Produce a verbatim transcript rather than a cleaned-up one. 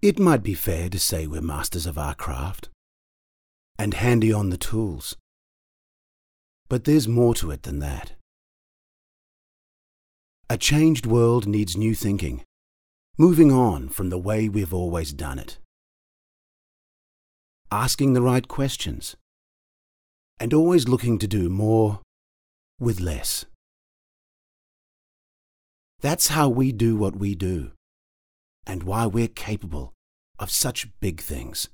It might be fair to say we're masters of our craft and handy on the tools. But there's more to it than that. A changed world needs new thinking, moving on from the way we've always done it. Asking the right questions, and always looking to do more with less. That's how we do what we do, and why we're capable of such big things.